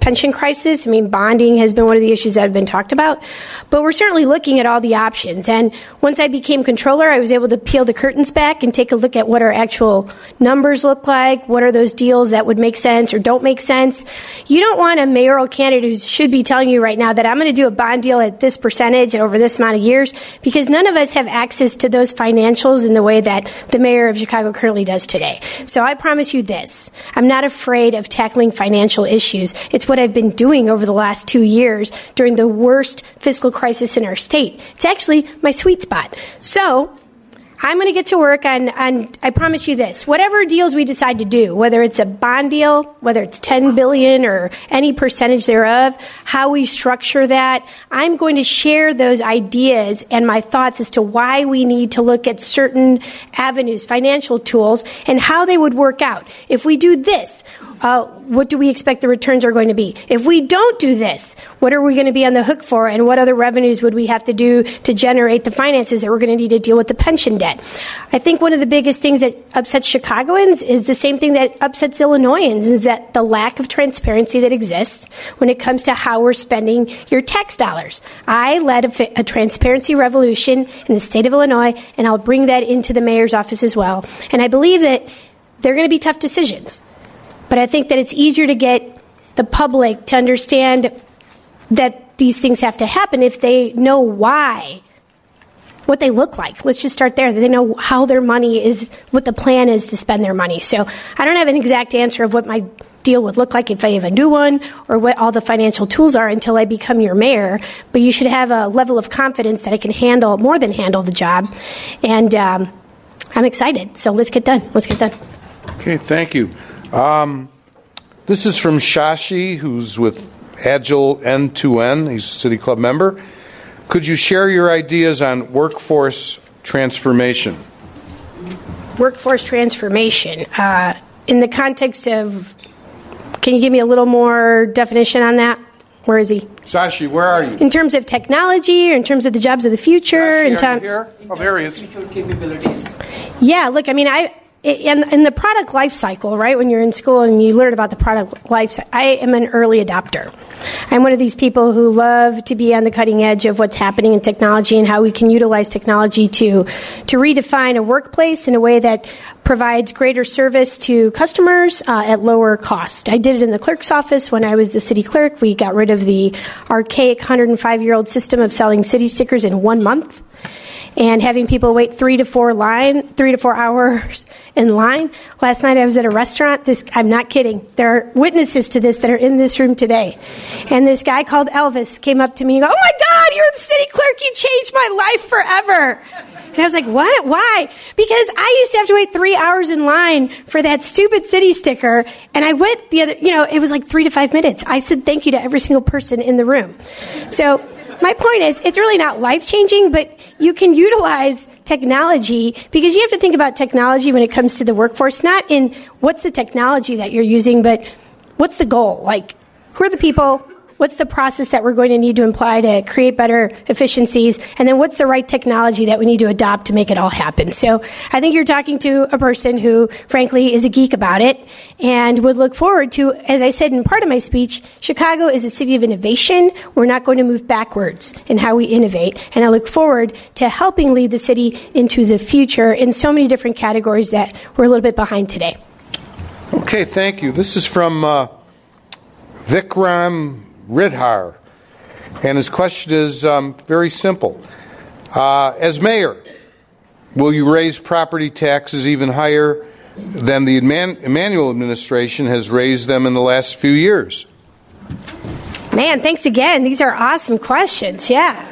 [SPEAKER 3] pension crisis. I mean, bonding has been one of the issues that have been talked about. But we're certainly looking at all the options. And once I became controller, I was able to peel the curtains back and take a look at what our actual numbers look like. What are those deals that would make sense or don't make sense? You don't want a mayoral candidate who should be telling you right now that I'm going to do a bond deal at this percentage over this amount of years, because none of us have access to those financials in the way that the mayor of Chicago currently does today. So I promise you this. I'm not afraid of tackling financial issues. It's what I've been doing over the last 2 years during the worst fiscal crisis in our state. It's actually my sweet spot. So I'm going to get to work on, I promise you this, whatever deals we decide to do, whether it's a bond deal, whether it's $10 billion or any percentage thereof, how we structure that, I'm going to share those ideas and my thoughts as to why we need to look at certain avenues, financial tools, and how they would work out. If we do this, what do we expect the returns are going to be? If we don't do this, what are we going to be on the hook for, and what other revenues would we have to do to generate the finances that we're going to need to deal with the pension debt? I think one of the biggest things that upsets Chicagoans is the same thing that upsets Illinoisans, is that the lack of transparency that exists when it comes to how we're spending your tax dollars. I led a transparency revolution in the state of Illinois, and I'll bring that into the mayor's office as well. And I believe that they're going to be tough decisions. But I think that it's easier to get the public to understand that these things have to happen if they know why, what they look like. Let's just start there. They know how their money is, what the plan is to spend their money. So I don't have an exact answer of what my deal would look like if I even do one, or what all the financial tools are until I become your mayor. But you should have a level of confidence that I can handle, more than handle the job. And I'm excited. So let's get done. Let's get done.
[SPEAKER 4] Okay, thank you. This is from Shashi, who's with Agile N2N. He's a City Club member. Could you share your ideas on workforce transformation?
[SPEAKER 3] Workforce transformation. In the context of, can you give me a little more definition on that? Where is he?
[SPEAKER 4] Shashi, where are you?
[SPEAKER 3] In terms of technology, or in terms of the jobs of the future?
[SPEAKER 4] Shashi, are you here? Oh, there he is.
[SPEAKER 5] Future capabilities.
[SPEAKER 3] Yeah, look, I mean, in the product life cycle, right, when you're in school and you learn about the product life cycle, I am an early adopter. I'm one of these people who love to be on the cutting edge of what's happening in technology and how we can utilize technology to redefine a workplace in a way that provides greater service to customers at lower cost. I did it in the clerk's office when I was the city clerk. We got rid of the archaic 105-year-old system of selling city stickers in 1 month, and having people wait 3 to 4 hours in line. Last night I was at a restaurant. I'm not kidding. There are witnesses to this that are in this room today. And this guy called Elvis came up to me and go, "Oh my God, you're the city clerk. You changed my life forever." And I was like, "What? Why?" Because I used to have to wait 3 hours in line for that stupid city sticker. And I went it was like 3 to 5 minutes. I said thank you to every single person in the room. So my point is, it's really not life-changing, but you can utilize technology, because you have to think about technology when it comes to the workforce, not in what's the technology that you're using, but what's the goal? Like, who are the people? What's the process that we're going to need to apply to create better efficiencies? And then what's the right technology that we need to adopt to make it all happen? So I think you're talking to a person who, frankly, is a geek about it and would look forward to, as I said in part of my speech, Chicago is a city of innovation. We're not going to move backwards in how we innovate. And I look forward to helping lead the city into the future in so many different categories that we're a little bit behind today.
[SPEAKER 4] Okay, thank you. This is from Vikram Ridhar, and his question is very simple. As mayor, will you raise property taxes even higher than the Emanuel administration has raised them in the last few years?
[SPEAKER 3] Man, thanks again. These are awesome questions. Yeah.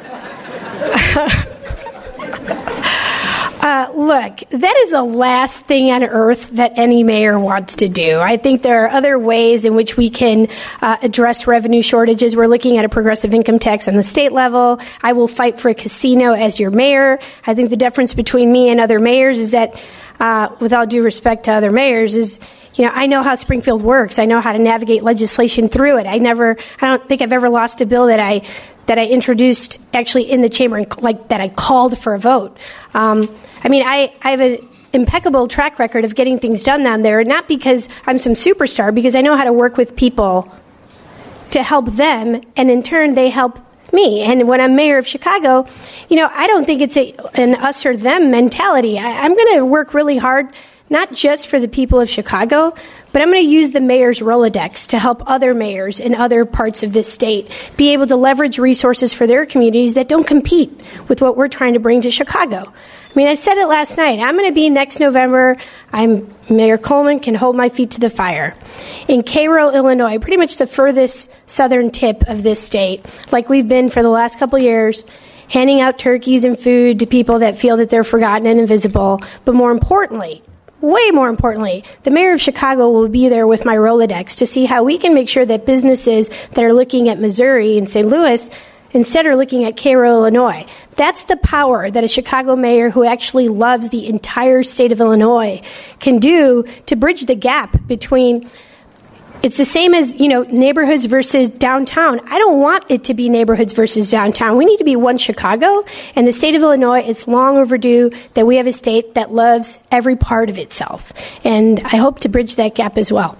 [SPEAKER 3] Look, that is the last thing on earth that any mayor wants to do. I think there are other ways in which we can address revenue shortages. We're looking at a progressive income tax on the state level. I will fight for a casino as your mayor. I think the difference between me and other mayors is that, with all due respect to other mayors, is I know how Springfield works. I know how to navigate legislation through it. I don't think I've ever lost a bill that I introduced actually in the chamber, like that I called for a vote. I have an impeccable track record of getting things done down there, not because I'm some superstar, because I know how to work with people to help them, and in turn they help me. And when I'm mayor of Chicago, I don't think it's an us or them mentality. I'm going to work really hard, not just for the people of Chicago, but I'm going to use the mayor's Rolodex to help other mayors in other parts of this state be able to leverage resources for their communities that don't compete with what we're trying to bring to Chicago. I said it last night. I'm going to be next November. Mayor Coleman can hold my feet to the fire. In Cairo, Illinois, pretty much the furthest southern tip of this state, like we've been for the last couple years, handing out turkeys and food to people that feel that they're forgotten and invisible. But more importantly, way more importantly, the mayor of Chicago will be there with my Rolodex to see how we can make sure that businesses that are looking at Missouri and St. Louis instead are looking at Cairo, Illinois. That's the power that a Chicago mayor who actually loves the entire state of Illinois can do to bridge the gap between. It's the same as, neighborhoods versus downtown. I don't want it to be neighborhoods versus downtown. We need to be one Chicago, and the state of Illinois, it's long overdue that we have a state that loves every part of itself. And I hope to bridge that gap as well.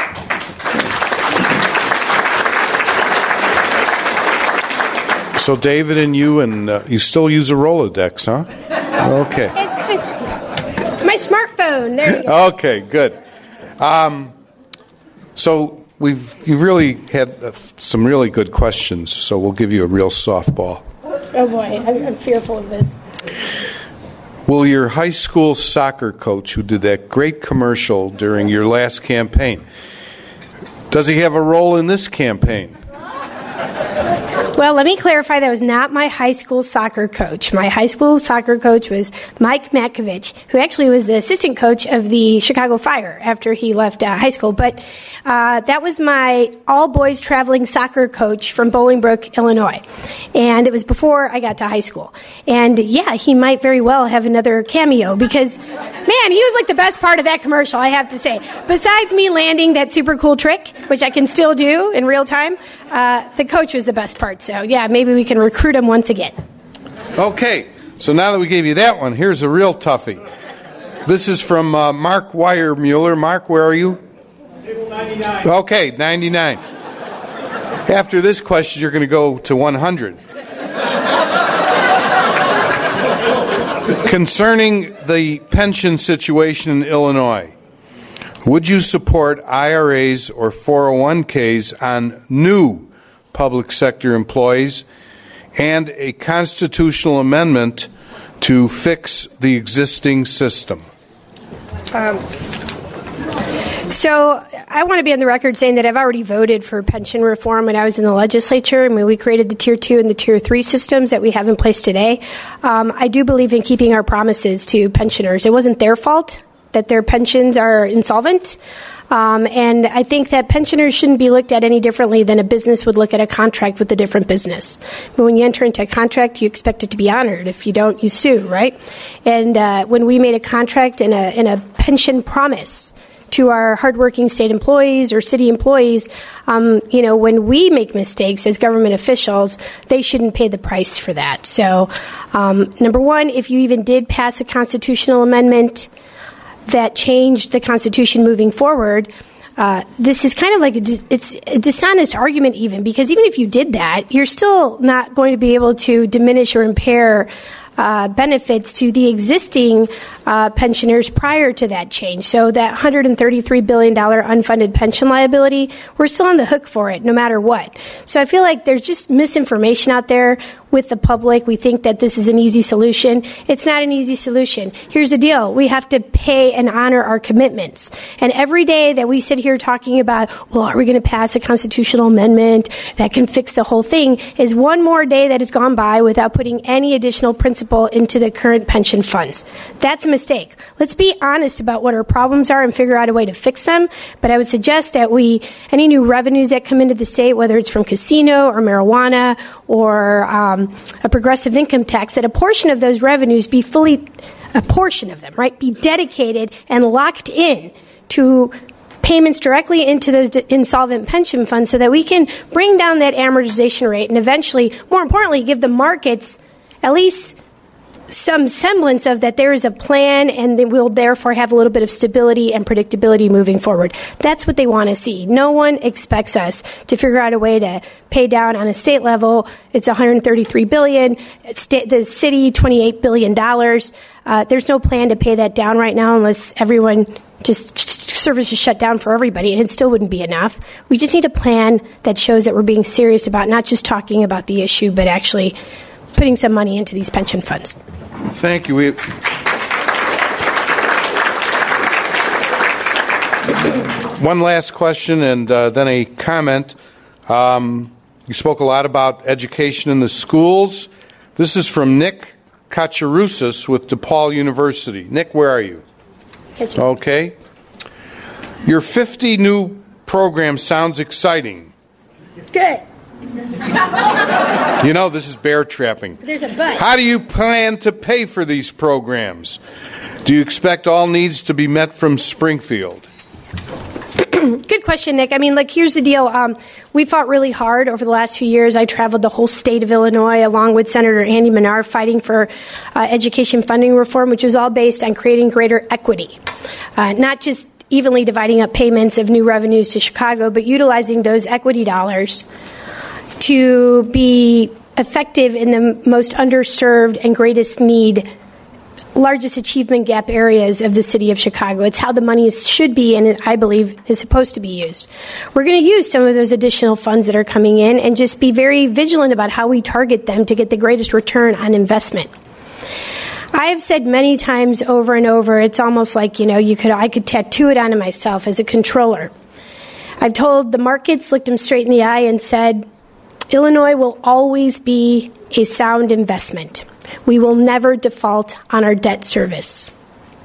[SPEAKER 4] So David and you still use a Rolodex, huh? Okay.
[SPEAKER 3] It's my smartphone. There you go.
[SPEAKER 4] Okay, good. So you've really had some really good questions, so we'll give you a real softball.
[SPEAKER 3] Oh boy, I'm fearful of this.
[SPEAKER 4] Will your high school soccer coach who did that great commercial during your last campaign, does he have a role in this campaign?
[SPEAKER 3] Well, let me clarify, that was not my high school soccer coach. My high school soccer coach was Mike Matkovich, who actually was the assistant coach of the Chicago Fire after he left high school. But that was my all-boys traveling soccer coach from Bolingbrook, Illinois. And it was before I got to high school. And yeah, he might very well have another cameo because, man, he was like the best part of that commercial, I have to say. Besides me landing that super cool trick, which I can still do in real time, the coach was the best part. So, yeah, maybe we can recruit him once again.
[SPEAKER 4] Okay, so now that we gave you that one, here's a real toughie. This is from Mark Weyermuller. Mark, where are you?
[SPEAKER 5] Table 99.
[SPEAKER 4] Okay, 99. After this question, you're going to go to 100. Concerning the pension situation in Illinois, would you support IRAs or 401ks on new public sector employees and a constitutional amendment to fix the existing system?
[SPEAKER 3] So I want to be on the record saying that I've already voted for pension reform when I was in the legislature. We created the Tier 2 and the Tier 3 systems that we have in place today. I do believe in keeping our promises to pensioners. It wasn't their fault that their pensions are insolvent. And I think that pensioners shouldn't be looked at any differently than a business would look at a contract with a different business. But when you enter into a contract, you expect it to be honored. If you don't, you sue, right? And when we made a contract and a pension promise to our hardworking state employees or city employees, when we make mistakes as government officials, they shouldn't pay the price for that. So, number one, if you even did pass a constitutional amendment that changed the Constitution moving forward, this is kind of like it's a dishonest argument even, because even if you did that, you're still not going to be able to diminish or impair benefits to the existing pensioners prior to that change. So that $133 billion unfunded pension liability, we're still on the hook for it no matter what. So I feel like there's just misinformation out there with the public. We think that this is an easy solution. It's not an easy solution. Here's the deal. We have to pay and honor our commitments. And every day that we sit here talking about, well, are we going to pass a constitutional amendment that can fix the whole thing, is one more day that has gone by without putting any additional principle into the current pension funds. That's a mistake. Let's be honest about what our problems are and figure out a way to fix them. But I would suggest that any new revenues that come into the state, whether it's from casino or marijuana or a progressive income tax, that a portion of those revenues be dedicated and locked in to payments directly into those insolvent pension funds so that we can bring down that amortization rate and eventually, more importantly, give the markets at least some semblance of that there is a plan and they will therefore have a little bit of stability and predictability moving forward. That's what they want to see. No one expects us to figure out a way to pay down on a state level. It's $133 billion. The city, $28 billion. There's no plan to pay that down right now unless everyone just services shut down for everybody, and it still wouldn't be enough. We just need a plan that shows that we're being serious about not just talking about the issue, but actually putting some money into these pension funds.
[SPEAKER 4] Thank you. One last question and then a comment. You spoke a lot about education in the schools. This is from Nick Kacharousas with DePaul University. Nick, where are you? Okay. Your 50 new program sounds exciting.
[SPEAKER 3] Good.
[SPEAKER 4] You know, this is bear trapping.
[SPEAKER 3] There's a but.
[SPEAKER 4] How do you plan to pay for these programs? Do you expect all needs to be met from Springfield?
[SPEAKER 3] Good question, Nick. I mean, here's the deal. We fought really hard over the last 2 years. I traveled the whole state of Illinois along with Senator Andy Menard fighting for education funding reform, which was all based on creating greater equity, not just evenly dividing up payments of new revenues to Chicago, but utilizing those equity dollars to be effective in the most underserved and greatest need, largest achievement gap areas of the city of Chicago. It's how the money should be and I believe is supposed to be used. We're going to use some of those additional funds that are coming in and just be very vigilant about how we target them to get the greatest return on investment. I have said many times over and over, it's almost like, I could tattoo it onto myself as a controller. I've told the markets, looked them straight in the eye and said, Illinois will always be a sound investment. We will never default on our debt service.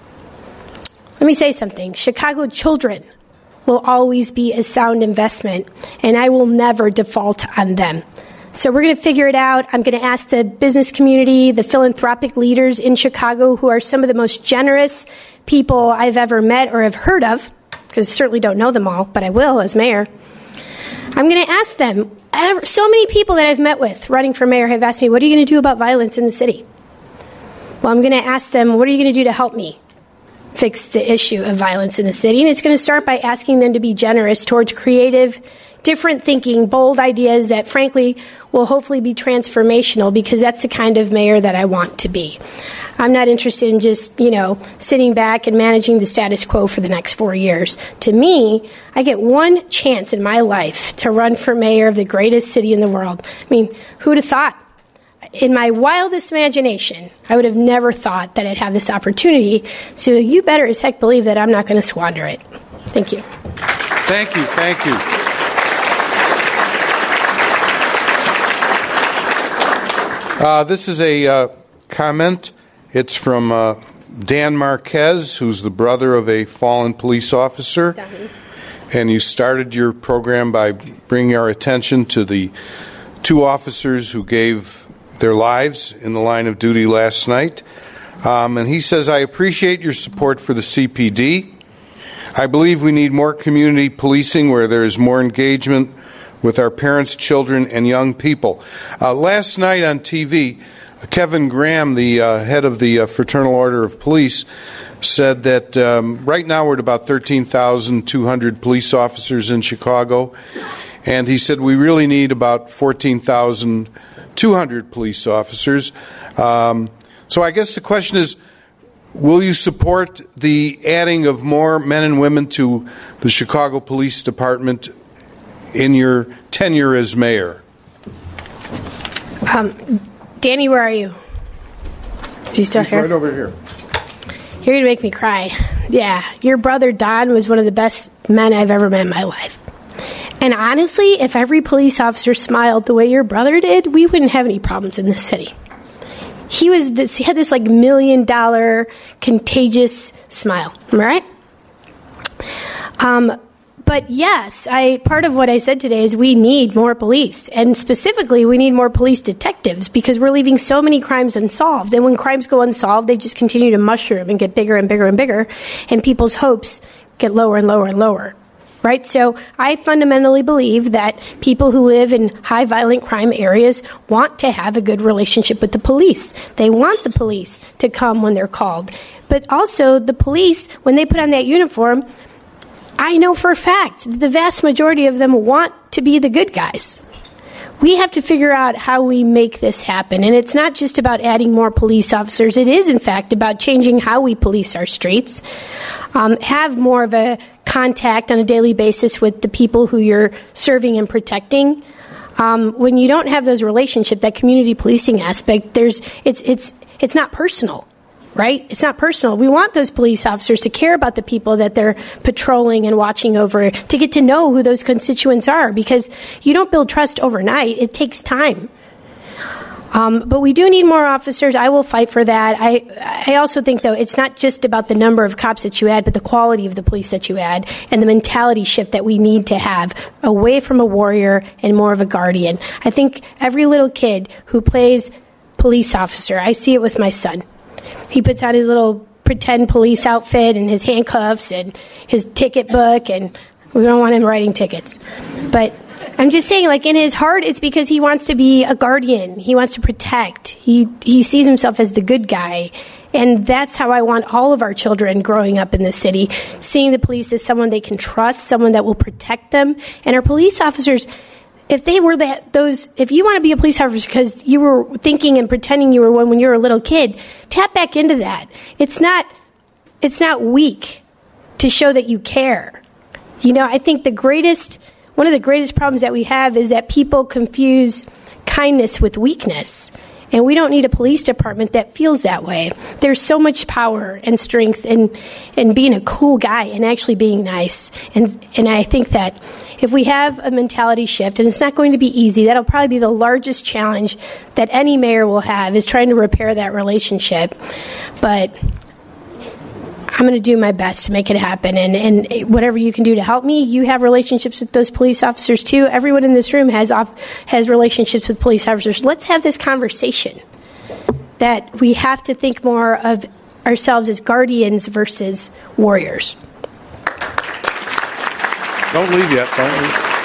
[SPEAKER 3] Let me say something. Chicago children will always be a sound investment, and I will never default on them. So we're going to figure it out. I'm going to ask the business community, the philanthropic leaders in Chicago, who are some of the most generous people I've ever met or have heard of, because I certainly don't know them all, but I will as mayor. I'm going to ask them. So many people that I've met with running for mayor have asked me, what are you going to do about violence in the city? Well, I'm going to ask them, what are you going to do to help me fix the issue of violence in the city? And it's going to start by asking them to be generous towards creative, different thinking, bold ideas that, frankly, will hopefully be transformational, because that's the kind of mayor that I want to be. I'm not interested in just, sitting back and managing the status quo for the next 4 years. To me, I get one chance in my life to run for mayor of the greatest city in the world. I mean, who'd have thought? In my wildest imagination, I would have never thought that I'd have this opportunity. So you better as heck believe that I'm not going to squander it. Thank you.
[SPEAKER 4] Thank you. Thank you. This is a comment. It's from Dan Marquez, who's the brother of a fallen police officer. And you started your program by bringing our attention to the 2 officers who gave their lives in the line of duty last night. And he says, I appreciate your support for the CPD. I believe we need more community policing where there is more engagement with our parents, children, and young people. Last night on TV, Kevin Graham, the head of the Fraternal Order of Police, said that right now we're at about 13,200 police officers in Chicago, and he said we really need about 14,200 police officers. So I guess the question is, will you support the adding of more men and women to the Chicago Police Department in your tenure as mayor?
[SPEAKER 3] Danny, where are you? Is he still here?
[SPEAKER 4] Right over here.
[SPEAKER 3] You're going to make me cry. Yeah, your brother Don was one of the best men I've ever met in my life. And honestly, if every police officer smiled the way your brother did, we wouldn't have any problems in this city. He had this $1 million contagious smile. Am I right? But yes, part of what I said today is we need more police. And specifically, we need more police detectives because we're leaving so many crimes unsolved. And when crimes go unsolved, they just continue to mushroom and get bigger and bigger and bigger. And people's hopes get lower and lower and lower. right? So I fundamentally believe that people who live in high violent crime areas want to have a good relationship with the police. They want the police to come when they're called. But also the police, when they put on that uniform, I know for a fact that the vast majority of them want to be the good guys. We have to figure out how we make this happen. And it's not just about adding more police officers. It is, in fact, about changing how we police our streets. Have more of a contact on a daily basis with the people who you're serving and protecting. When you don't have those relationships, that community policing aspect, it's not personal. Right? It's not personal. We want those police officers to care about the people that they're patrolling and watching over, to get to know who those constituents are, because you don't build trust overnight. It takes time. But we do need more officers. I will fight for that. I also think, though, it's not just about the number of cops that you add, but the quality of the police that you add and the mentality shift that we need to have away from a warrior and more of a guardian. I think every little kid who plays police officer, I see it with my son. He puts on his little pretend police outfit and his handcuffs and his ticket book, and we don't want him writing tickets. But I'm just saying, like, in his heart, it's because he wants to be a guardian. He wants to protect. He sees himself as the good guy. And that's how I want all of our children growing up in the city, seeing the police as someone they can trust, someone that will protect them. And our police officers, if they were if you want to be a police officer because you were thinking and pretending you were one when you were a little kid, tap back into that. It's not weak to show that you care. You know, I think one of the greatest problems that we have is that people confuse kindness with weakness. And we don't need a police department that feels that way. There's so much power and strength in being a cool guy and actually being nice. And I think that if we have a mentality shift, and it's not going to be easy, that'll probably be the largest challenge that any mayor will have, is trying to repair that relationship. But I'm going to do my best to make it happen. And whatever you can do to help me, you have relationships with those police officers too. Everyone in this room has relationships with police officers. Let's have this conversation that we have to think more of ourselves as guardians versus warriors.
[SPEAKER 4] Don't leave yet. Don't leave.